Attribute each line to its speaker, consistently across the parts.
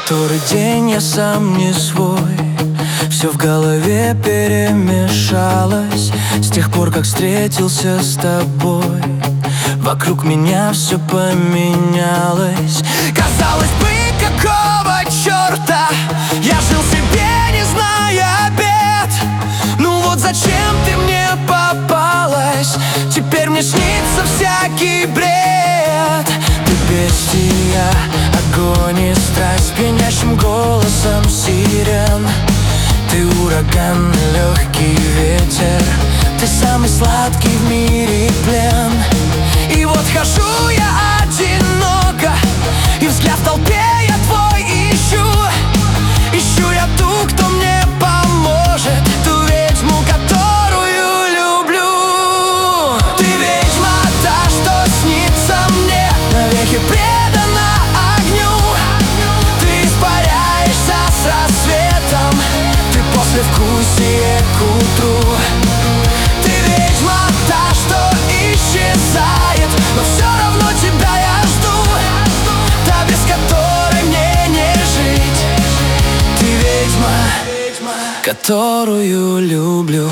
Speaker 1: Который день я сам не свой, все в голове перемешалось. С тех пор, как встретился с тобой, вокруг меня все поменялось. Казалось бы, какого черта я жил себе, не зная бед. Ну вот зачем ты мне попалась? Теперь мне снится всякий бред. Ты бестия, огонь и страсть, пьянящим голосом сирен. Ты ураган, легкий ветер, ты самый сладкий в мире плен. И вот хожу я одиноко, и взгляд в толпе я твой ищу. Ищу я ту, кто мне поможет, ту ведьму, которую люблю. Ты ведьма, та, что снится мне, навеки предана огню. Ты испаряешься с рассветом, ты послевкусие к утру. Ты ведьма, та, что исчезает, но все равно тебя я жду. Та, без которой мне не жить. Ты ведьма, которую люблю.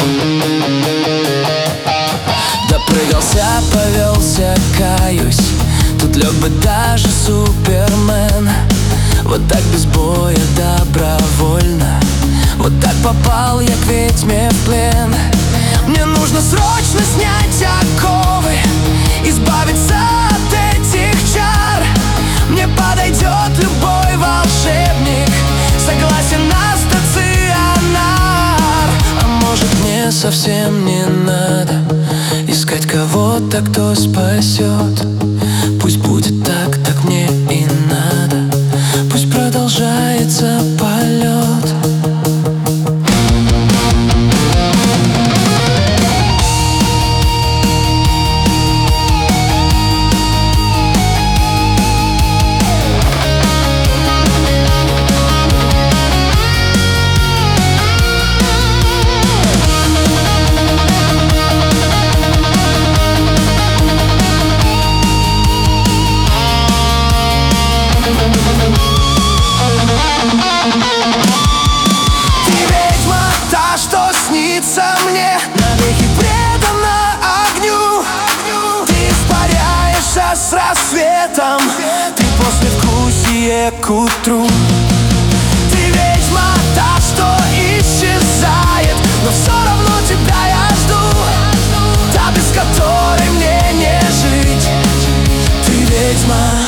Speaker 1: Допрыгался, повелся, каюсь, тут лег бы даже Супермен. Вот так без боя, добровольно, вот так попал я к ведьме в плен. Мне нужно срочно снять оковы, избавиться от этих чар. Мне подойдет любой волшебник, согласен на стационар. А может, мне совсем не надо искать кого-то, кто спасет. Пусть будет так, так мне и надо. Пусть продолжается полет. Мне навеки предана огню. Ты испаряешься с рассветом, ты послевкусие к утру. Ты ведьма, та, что исчезает, но все равно тебя я жду. Та, без которой мне не жить. Ты ведьма.